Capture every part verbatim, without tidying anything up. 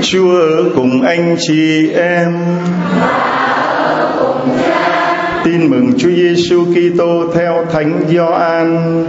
Chúa ở cùng anh chị em. Tin mừng Chúa Giêsu Kitô theo Thánh Gioan.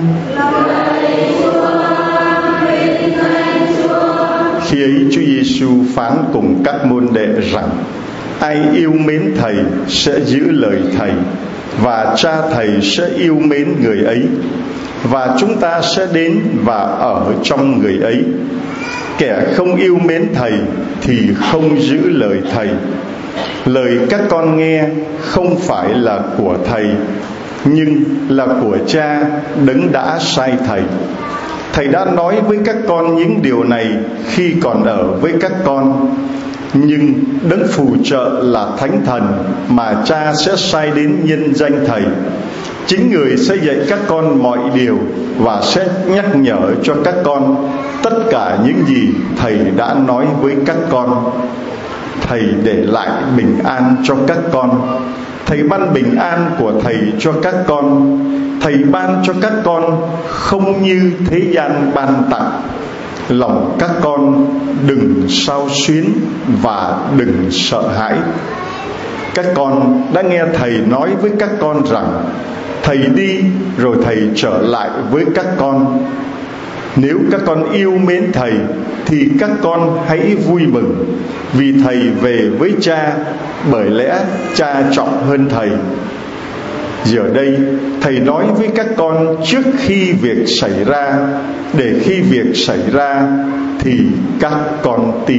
Khi ấy Chúa Giêsu phán cùng các môn đệ rằng: ai yêu mến Thầy sẽ giữ lời Thầy, và Cha Thầy sẽ yêu mến người ấy, và chúng ta sẽ đến và ở trong người ấy. Kẻ không yêu mến Thầy thì không giữ lời Thầy. Lời các con nghe không phải là của Thầy, nhưng là của Cha đấng đã sai Thầy. Thầy đã nói với các con những điều này khi còn ở với các con. Nhưng đấng phù trợ là Thánh Thần mà Cha sẽ sai đến nhân danh Thầy, chính người sẽ dạy các con mọi điều và sẽ nhắc nhở cho các con tất cả những gì Thầy đã nói với các con. Thầy để lại bình an cho các con. Thầy ban bình an của Thầy cho các con. Thầy ban cho các con không như thế gian ban tặng. Lòng các con đừng xao xuyến và đừng sợ hãi. Các con đã nghe Thầy nói với các con rằng Thầy đi rồi Thầy trở lại với các con. Nếu các con yêu mến Thầy thì các con hãy vui mừng, vì Thầy về với Cha, bởi lẽ Cha trọng hơn Thầy. Giờ đây Thầy nói với các con trước khi việc xảy ra, để khi việc xảy ra thì các con tin.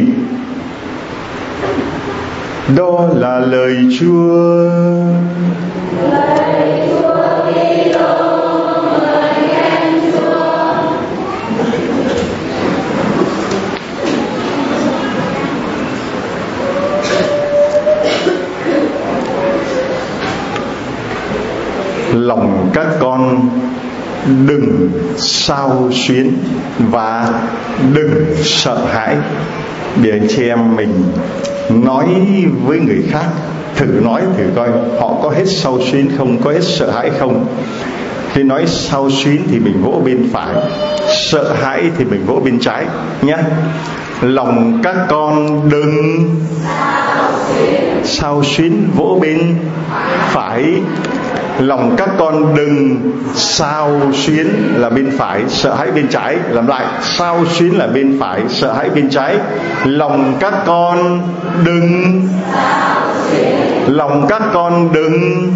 Đó là lời Chúa. Lời Chúa Kitô, ngợi khen Chúa. Lòng các con đừng xao xuyến và đừng sợ hãi. Để anh chị em mình nói với người khác, thử nói thử coi họ có hết xao xuyến không, có hết sợ hãi không. Khi nói xao xuyến thì mình vỗ bên phải, sợ hãi thì mình vỗ bên trái nhé. Lòng các con đừng xao xuyến, vỗ bên phải. Lòng các con đừng xao xuyến là bên phải, sợ hãi bên trái. Làm lại, xao xuyến là bên phải, sợ hãi bên trái. Lòng các con đừng, lòng các con đừng.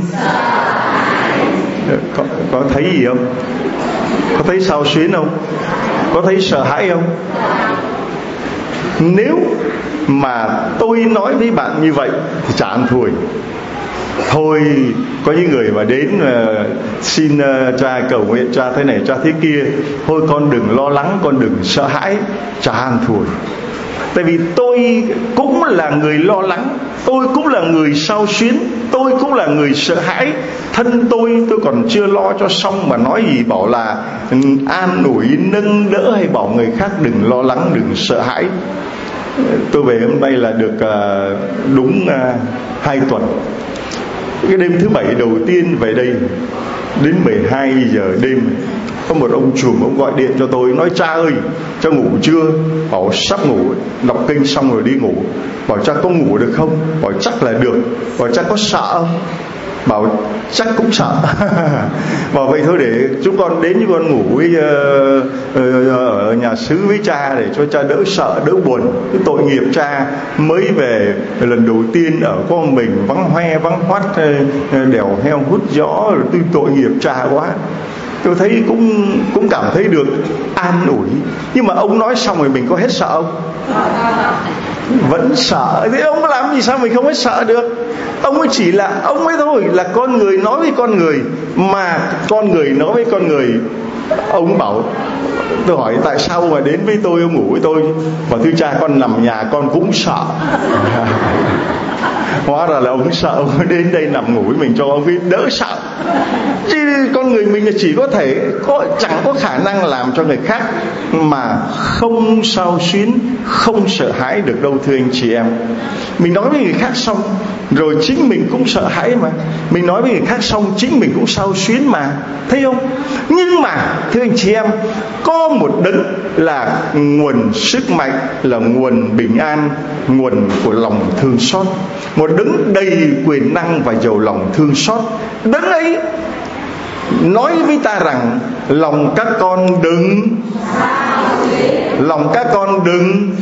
Có, có thấy gì không? Có thấy xao xuyến không? Có thấy sợ hãi không? Nếu mà tôi nói với bạn như vậy thì chả ăn thua. Thôi, có những người mà đến uh, xin uh, Cha cầu nguyện Cha thế này Cha thế kia, thôi con đừng lo lắng, con đừng sợ hãi, chả ăn thua. Tại vì tôi cũng là người lo lắng, tôi cũng là người xao xuyến, tôi cũng là người sợ hãi. Thân tôi tôi còn chưa lo cho xong mà nói gì bảo là an ủi, nâng đỡ hay bảo người khác đừng lo lắng, đừng sợ hãi. Tôi về hôm nay là được uh, đúng uh, hai tuần. Cái đêm thứ bảy đầu tiên về đây, đến mười hai giờ đêm, có một ông trùm, ông gọi điện cho tôi, nói: Cha ơi, cha ngủ chưa? Bảo sắp ngủ, đọc kinh xong rồi đi ngủ. Bảo cha có ngủ được không? Bảo chắc là được. Bảo cha có sợ không? Bảo chắc cũng sợ. Bảo vậy thôi để chúng con đến, chúng con ngủ với, uh, uh, ở nhà xứ với cha để cho cha đỡ sợ, đỡ buồn. Cái tội nghiệp cha mới về lần đầu tiên ở con mình, vắng hoe vắng hoắt, uh, đèo heo hút gió, rồi tôi tội nghiệp cha quá. Tôi thấy cũng cũng cảm thấy được an ủi. Nhưng mà ông nói xong rồi mình có hết sợ không? Vẫn sợ. Thế ông có làm gì sao mình không hết sợ được? Ông ấy chỉ là ông ấy thôi, là con người nói với con người. Mà con người nói với con người. Ông bảo, tôi hỏi tại sao mà đến với tôi, ông ngủ với tôi. Bảo thưa cha, con nằm nhà con cũng sợ. Hóa ra là ông sợ đến đây nằm ngủ với mình cho ông đỡ sợ. Chứ con người mình chỉ có thể có, chẳng có khả năng làm cho người khác mà không xao xuyến, không sợ hãi được đâu thưa anh chị em. Mình nói với người khác xong rồi chính mình cũng sợ hãi mà. Mình nói với người khác xong chính mình cũng xao xuyến mà, thấy không? Nhưng mà thưa anh chị em, có một đấng là nguồn sức mạnh, là nguồn bình an, nguồn của lòng thương xót, một đấng đầy quyền năng và giàu lòng thương xót. Đấng ấy nói với ta rằng lòng các con đừng lòng các con đừng.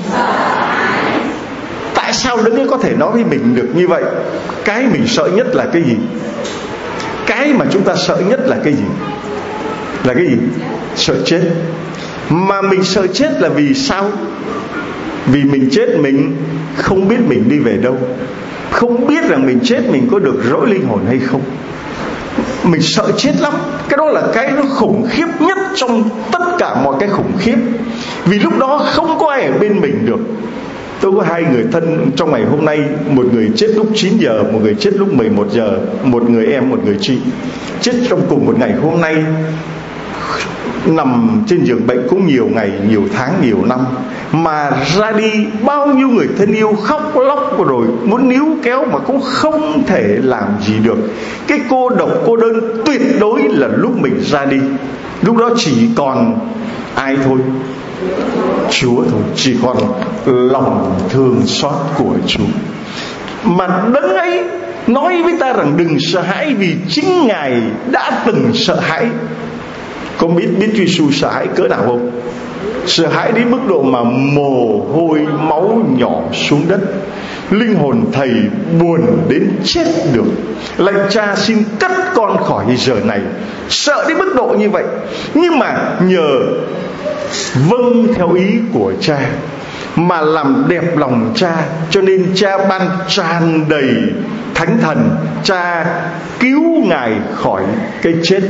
Tại sao đấng ấy có thể nói với mình được như vậy? Cái mình sợ nhất là cái gì? Cái mà chúng ta sợ nhất là cái gì? Là cái gì? Sợ chết. Mà mình sợ chết là vì sao? Vì mình chết mình không biết mình đi về đâu, không biết rằng mình chết mình có được rỗi linh hồn hay không. Mình sợ chết lắm. Cái đó là cái nó khủng khiếp nhất trong tất cả mọi cái khủng khiếp. Vì lúc đó không có ai ở bên mình được. Tôi có hai người thân trong ngày hôm nay. Một người chết lúc chín giờ, một người chết lúc mười một giờ. Một người em, một người chị, chết trong cùng một ngày hôm nay. Nằm trên giường bệnh cũng nhiều ngày, nhiều tháng, nhiều năm. Mà ra đi bao nhiêu người thân yêu khóc lóc rồi muốn níu kéo mà cũng không thể làm gì được. Cái cô độc cô đơn tuyệt đối là lúc mình ra đi. Lúc đó chỉ còn ai thôi? Chúa thôi. Chỉ còn lòng thương xót của Chúa. Mà đấng ấy nói với ta rằng đừng sợ hãi, vì chính Ngài đã từng sợ hãi. Có biết biết Chúa Giêsu sợ hãi cỡ nào không? Sợ hãi đến mức độ mà mồ hôi máu nhỏ xuống đất. Linh hồn thầy buồn đến chết được. Lạy Cha xin cắt con khỏi giờ này. Sợ đến mức độ như vậy. Nhưng mà nhờ vâng theo ý của Cha mà làm đẹp lòng Cha, cho nên Cha ban tràn đầy Thánh Thần. Cha cứu Ngài khỏi cái chết.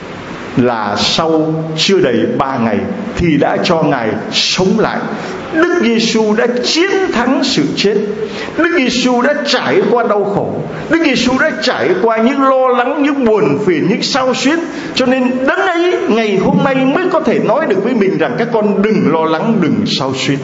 Là sau chưa đầy ba ngày thì đã cho Ngài sống lại. Đức Giêsu đã chiến thắng sự chết. Đức Giêsu đã trải qua đau khổ. Đức Giêsu đã trải qua những lo lắng, những buồn phiền, những xao xuyến. Cho nên đấng ấy ngày hôm nay mới có thể nói được với mình rằng các con đừng lo lắng, đừng xao xuyến.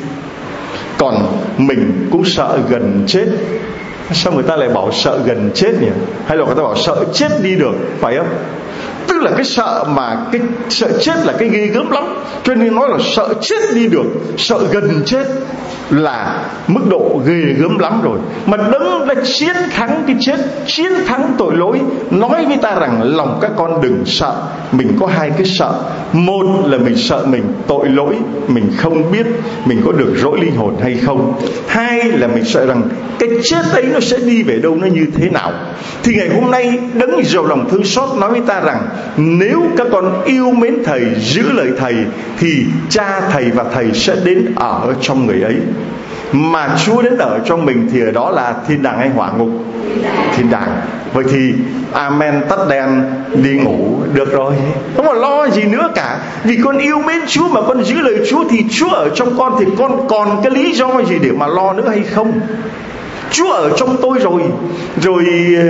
Còn mình cũng sợ gần chết. Sao người ta lại bảo sợ gần chết nhỉ? Hay là người ta bảo sợ chết đi được, phải không? Tức là cái sợ mà cái sợ chết là cái ghê gớm lắm. Cho nên nói là sợ chết đi được, sợ gần chết là mức độ ghê gớm lắm rồi. Mà đấng đã chiến thắng cái chết, chiến thắng tội lỗi, nói với ta rằng lòng các con đừng sợ. Mình có hai cái sợ. Một là mình sợ mình tội lỗi, mình không biết mình có được rỗi linh hồn hay không. Hai là mình sợ rằng cái chết ấy nó sẽ đi về đâu, nó như thế nào. Thì ngày hôm nay đấng giàu lòng thương xót nói với ta rằng nếu các con yêu mến Thầy, giữ lời Thầy, thì Cha Thầy và Thầy sẽ đến ở trong người ấy. Mà Chúa đến ở trong mình thì ở đó là thiên đàng hay hỏa ngục? Thiên đàng. Vậy thì amen, tắt đèn đi ngủ được rồi, không còn lo gì nữa cả. Vì con yêu mến Chúa mà con giữ lời Chúa thì Chúa ở trong con, thì con còn cái lý do gì để mà lo nữa hay không? Chúa ở trong tôi rồi. Rồi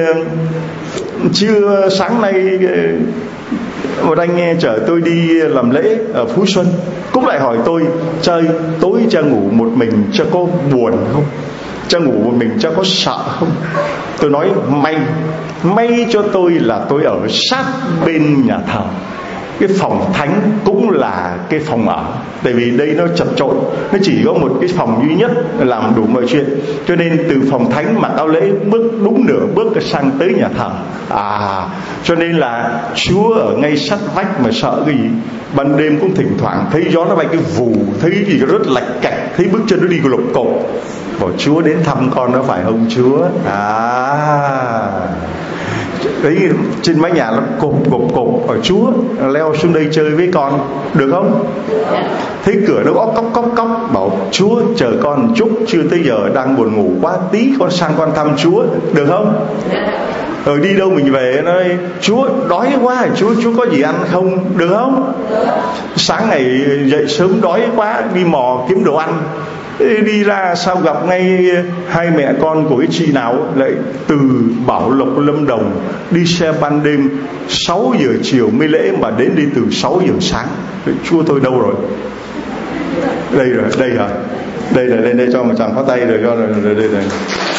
trưa sáng nay một anh chở tôi đi làm lễ ở Phú Xuân, cũng lại hỏi tôi: Trời, tối cha ngủ một mình cha có buồn không? Cha ngủ một mình cha có sợ không? Tôi nói may May cho tôi là tôi ở sát bên nhà thờ. Cái phòng thánh cũng là cái phòng ở. Tại vì đây nó chật chội, nó chỉ có một cái phòng duy nhất làm đủ mọi chuyện. Cho nên từ phòng thánh mặc áo lễ bước đúng nửa bước sang tới nhà thờ. À, cho nên là Chúa ở ngay sát vách mà sợ cái gì. Ban đêm cũng thỉnh thoảng thấy gió nó bay cái vù, thấy cái gì rất lạch cạch, thấy bước chân nó đi lục cộp. Bảo Chúa đến thăm con đó phải không Chúa? À, đấy, trên mái nhà nó cộp cộp cộp ở Chúa leo xuống đây chơi với con được không? Thấy cửa nó gõ cốc cốc cốc, bảo Chúa chờ con một chút, chưa tới giờ đang buồn ngủ quá, tí con sang con thăm Chúa được không? Rồi đi đâu mình về nói Chúa đói quá, Chúa Chúa có gì ăn không, được không? Sáng ngày dậy sớm đói quá đi mò kiếm đồ ăn, Đi ra sao gặp ngay hai mẹ con của cái chị nào lại từ Bảo Lộc Lâm Đồng đi xe ban đêm sáu giờ chiều mới lễ mà đến đi từ sáu giờ sáng. Chúa tôi đâu rồi? Đây rồi, đây hả? Đây là lên đây cho một chàng pháo tay rồi, cho rồi, rồi đây này.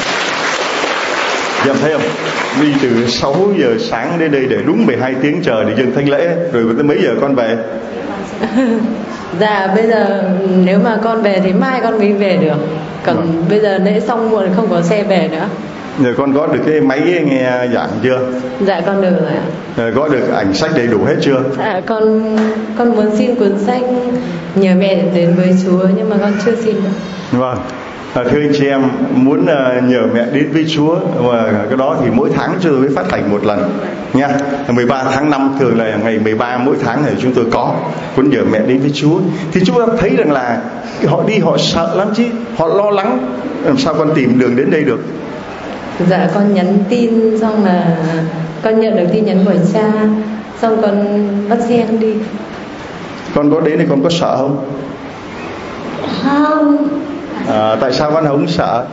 Em thấy không? Đi từ sáu giờ sáng đến đây để đúng mười hai tiếng chờ để dừng thánh lễ. Rồi tới mấy giờ con về? Dạ bây giờ nếu mà con về thì mai con mới về được. Còn vâng. Bây giờ lễ xong muộn không có xe về nữa. Rồi con có được cái máy nghe giảng chưa? Dạ con được rồi ạ. Rồi có được ảnh sách đầy đủ hết chưa? Dạ con con muốn xin cuốn sách nhờ mẹ đến với Chúa nhưng mà con chưa xin được. Vâng. À, thưa anh chị em, muốn uh, nhờ mẹ đến với Chúa và cái đó thì mỗi tháng chúng tôi mới phát hành một lần nha. mười ba tháng năm thường là ngày mười ba mỗi tháng thì chúng tôi có muốn nhờ mẹ đến với Chúa. Thì chúng ta thấy rằng là họ đi họ sợ lắm chứ, họ lo lắng làm sao con tìm đường đến đây được. Dạ con nhắn tin xong là con nhận được tin nhắn của cha, xong con bắt xe con đi. Con có đến thì con có sợ không? Không. À, tại sao con không sợ?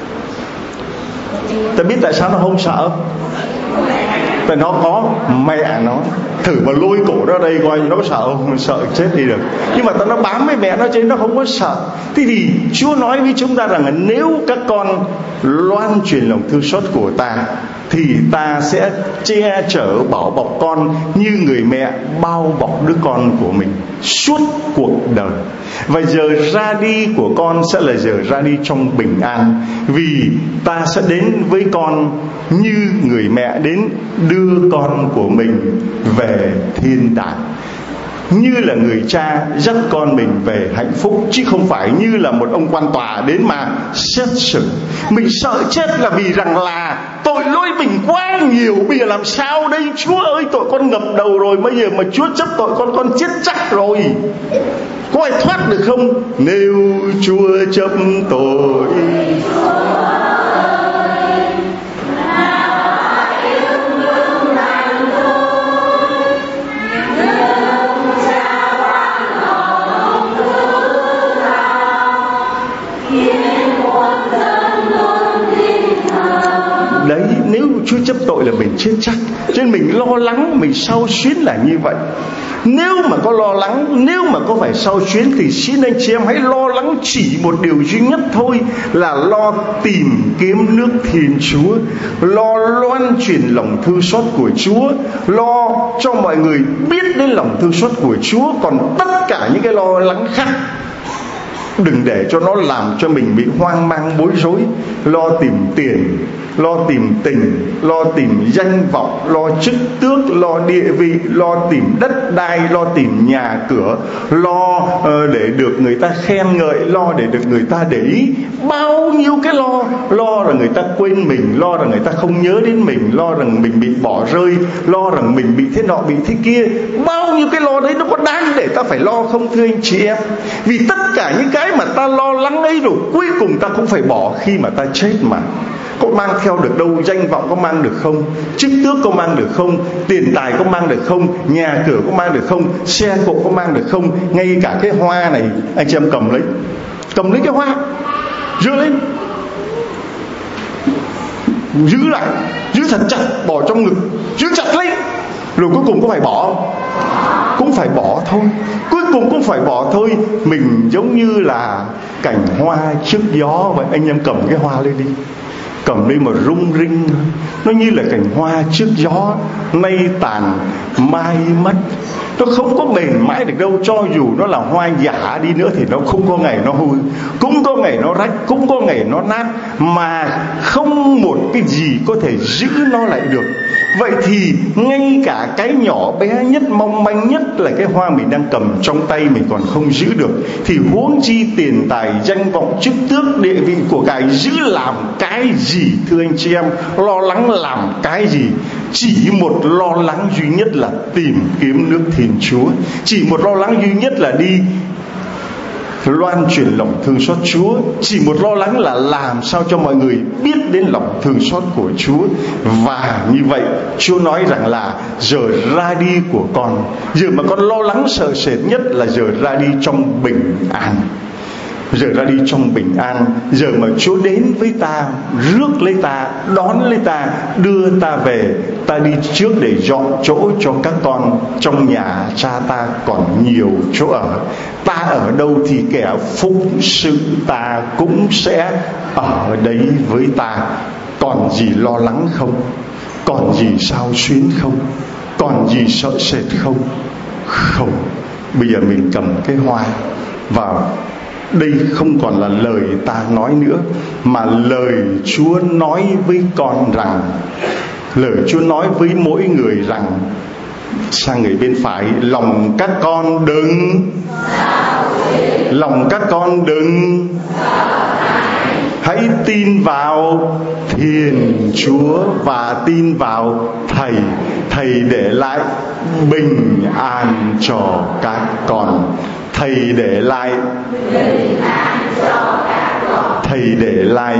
Ta biết tại sao nó không sợ? Tại nó có mẹ nó. Thử mà lôi cổ ra đây coi nó có sợ không? Sợ chết đi được. Nhưng mà ta nó bám với mẹ nó cho nên nó không có sợ. Thế thì Chúa nói với chúng ta rằng là nếu các con loan truyền lòng thương xót của ta thì ta sẽ che chở bảo bọc con như người mẹ bao bọc đứa con của mình suốt cuộc đời. Và giờ ra đi của con sẽ là giờ ra đi trong bình an, vì ta sẽ đến với con như người mẹ đến đưa con của mình về thiên đàng, như là người cha dắt con mình về hạnh phúc, chứ không phải như là một ông quan tòa đến mà xét xử. Mình sợ chết là vì rằng là tội lỗi mình quá nhiều, bây giờ làm sao đây? Chúa ơi, tội con ngập đầu rồi, bây giờ mà Chúa chấp tội con, con chết chắc rồi. Có ai thoát được không? Nếu Chúa chấp tội đấy, nếu Chúa chấp tội là mình chết chắc. Cho nên mình lo lắng, mình xao xuyến là như vậy. Nếu mà có lo lắng, nếu mà có phải xao xuyến thì xin anh chị em hãy lo lắng chỉ một điều duy nhất thôi, là lo tìm kiếm nước Thiên Chúa, lo loan truyền lòng thương xót của Chúa, lo cho mọi người biết đến lòng thương xót của Chúa. Còn tất cả những cái lo lắng khác đừng để cho nó làm cho mình bị hoang mang bối rối. Lo tìm tiền, lo tìm tình, lo tìm danh vọng, lo chức tước, lo địa vị, lo tìm đất đai, lo tìm nhà cửa, lo uh, để được người ta khen ngợi, lo để được người ta để ý. Bao nhiêu cái lo, lo rằng người ta quên mình, lo rằng người ta không nhớ đến mình, lo rằng mình bị bỏ rơi, lo rằng mình bị thế nọ bị thế kia. Bao nhiêu cái lo đấy nó có đáng để ta phải lo không thưa anh chị em? Vì tất cả những cái mà ta lo lắng ấy rồi cuối cùng ta cũng phải bỏ khi mà ta chết mà. Có mang theo được đâu? Danh vọng có mang được không? Chức tước có mang được không? Tiền tài có mang được không? Nhà cửa có mang được không? Xe cộ có mang được không? Ngay cả cái hoa này anh chị em cầm lấy, cầm lấy cái hoa, giữ lên, giữ lại, giữ thật chặt, bỏ trong ngực, giữ chặt lấy. Rồi cuối cùng có phải bỏ không? Cũng phải bỏ thôi. Cuối cùng cũng phải bỏ thôi. Mình giống như là cành hoa trước gió vậy. Anh em cầm cái hoa lên đi, cầm lên mà rung rinh. Nó như là cành hoa trước gió, nay tàn mai mất. Nó không có bền mãi được đâu. Cho dù nó là hoa giả đi nữa thì nó không có ngày nó hư, cũng có ngày nó rách, cũng có ngày nó nát, mà không một cái gì có thể giữ nó lại được. Vậy thì ngay cả cái nhỏ bé nhất, mong manh nhất là cái hoa mình đang cầm trong tay mình còn không giữ được, thì huống chi tiền tài, danh vọng, chức tước, địa vị của cải giữ làm cái gì thưa anh chị em? Lo lắng làm cái gì? Chỉ một lo lắng duy nhất là tìm kiếm nước Thiên Chúa. Chỉ một lo lắng duy nhất là đi loan truyền lòng thương xót Chúa. Chỉ một lo lắng là làm sao cho mọi người biết đến lòng thương xót của Chúa. Và như vậy Chúa nói rằng là giờ ra đi của con, giờ mà con lo lắng sợ sệt nhất là giờ ra đi trong bình an. giờ ra đi trong bình an. Giờ mà Chúa đến với ta, rước lấy ta, đón lấy ta, đưa ta về, ta đi trước để dọn chỗ cho các con. Trong nhà cha ta còn nhiều chỗ ở. Ta ở đâu thì kẻ phụng sự ta cũng sẽ ở đấy với ta. Còn gì lo lắng không? Còn gì xao xuyến không? Còn gì sợ sệt không? Không. Bây giờ mình cầm cái hoa, và đây không còn là lời ta nói nữa, mà lời Chúa nói với con rằng, lời Chúa nói với mỗi người rằng, sang người bên phải, lòng các con đừng lòng các con đừng hãy tin vào Thiên Chúa và tin vào Thầy. Thầy để lại bình an cho các con. Thầy để lại Thầy để lại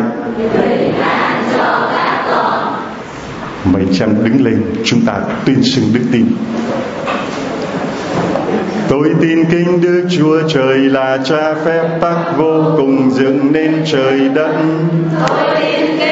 Mấy trăm đứng lên, chúng ta tuyên xưng đức tin. Tôi tin kính Đức Chúa Trời là Cha phép tắc vô cùng dựng nên trời đất. Tôi tin